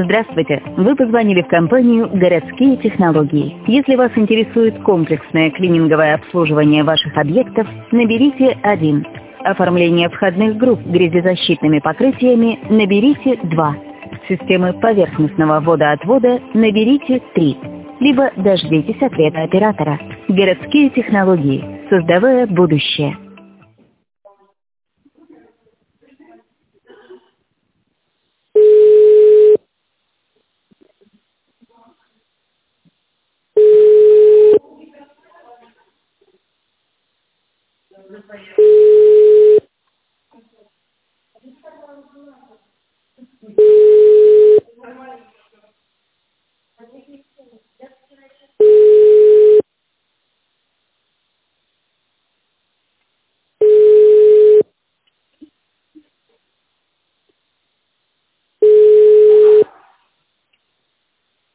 Здравствуйте! Вы позвонили в компанию «Городские технологии». Если вас интересует комплексное клининговое обслуживание ваших объектов, наберите 1. Оформление входных групп грязезащитными покрытиями наберите 2. Системы поверхностного водоотвода наберите 3. Либо дождитесь ответа оператора. «Городские технологии», создавая будущее.